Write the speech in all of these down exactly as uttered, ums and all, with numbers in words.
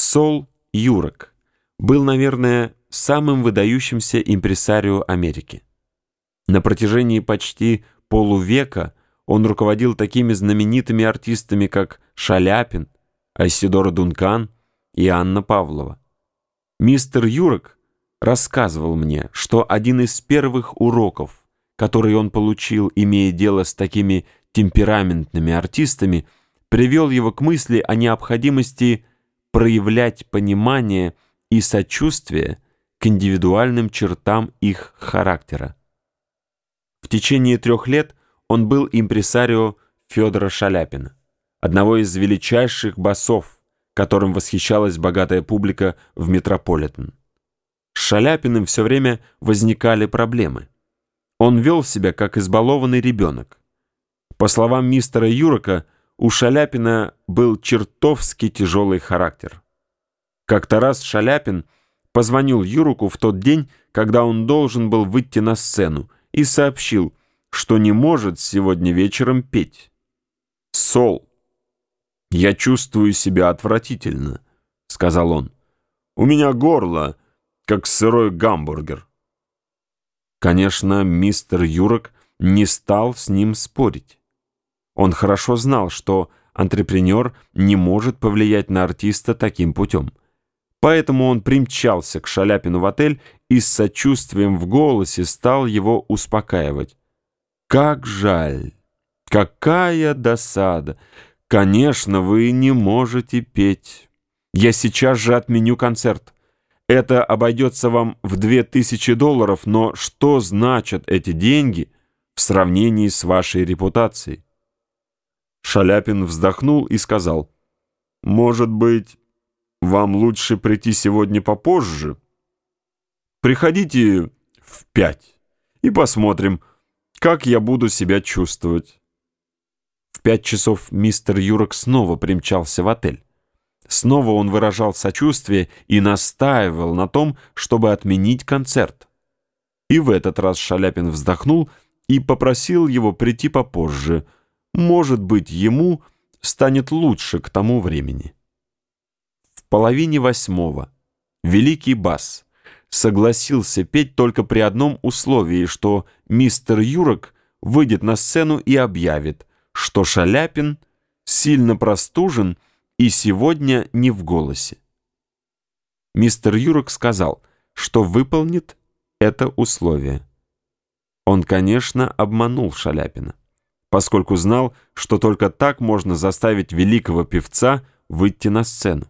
Сол Юрок был, наверное, самым выдающимся импресарио Америки. На протяжении почти полувека он руководил такими знаменитыми артистами, как Шаляпин, Айседора Дункан и Анна Павлова. Мистер Юрок рассказывал мне, что один из первых уроков, который он получил, имея дело с такими темпераментными артистами, привел его к мысли о необходимости проявлять понимание и сочувствие к индивидуальным чертам их характера. В течение трех лет он был импресарио Федора Шаляпина, одного из величайших басов, которым восхищалась богатая публика в Метрополитен. С Шаляпиным все время возникали проблемы. Он вел себя как избалованный ребенок. По словам мистера Юрока, у Шаляпина был чертовски тяжелый характер. Как-то раз Шаляпин позвонил Юроку в тот день, когда он должен был выйти на сцену, и сообщил, что не может сегодня вечером петь. «Сол, я чувствую себя отвратительно», — сказал он. «У меня горло, как сырой гамбургер». Конечно, мистер Юрок не стал с ним спорить. Он хорошо знал, что антрепренер не может повлиять на артиста таким путем. Поэтому он примчался к Шаляпину в отель и с сочувствием в голосе стал его успокаивать. «Как жаль! Какая досада! Конечно, вы не можете петь. Я сейчас же отменю концерт. Это обойдется вам в две тысячи долларов, но что значат эти деньги в сравнении с вашей репутацией?» Шаляпин вздохнул и сказал: «Может быть, вам лучше прийти сегодня попозже? Приходите в пять и посмотрим, как я буду себя чувствовать». В пять часов мистер Юрок снова примчался в отель. Снова он выражал сочувствие и настаивал на том, чтобы отменить концерт. И в этот раз Шаляпин вздохнул и попросил его прийти попозже. Может быть, ему станет лучше к тому времени. В половине восьмого великий бас согласился петь только при одном условии, что мистер Юрок выйдет на сцену и объявит, что Шаляпин сильно простужен и сегодня не в голосе. Мистер Юрок сказал, что выполнит это условие. Он, конечно, обманул Шаляпина, поскольку знал, что только так можно заставить великого певца выйти на сцену.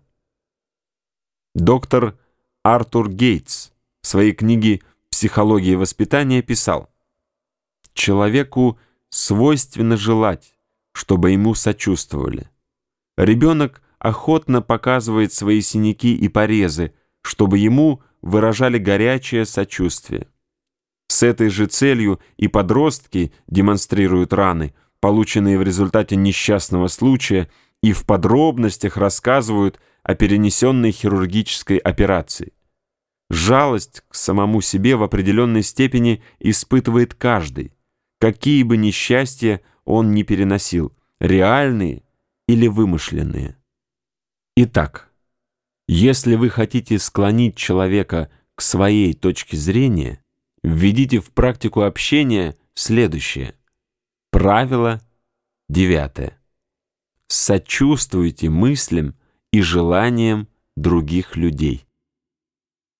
Доктор Артур Гейтс в своей книге «Психология воспитания» писал: «Человеку свойственно желать, чтобы ему сочувствовали. Ребенок охотно показывает свои синяки и порезы, чтобы ему выражали горячее сочувствие. С этой же целью и подростки демонстрируют раны, полученные в результате несчастного случая, и в подробностях рассказывают о перенесенной хирургической операции. Жалость к самому себе в определенной степени испытывает каждый, какие бы несчастья он ни переносил, реальные или вымышленные. Итак, если вы хотите склонить человека к своей точке зрения, введите в практику общения следующее. Правило девятое. Сочувствуйте мыслям и желаниям других людей.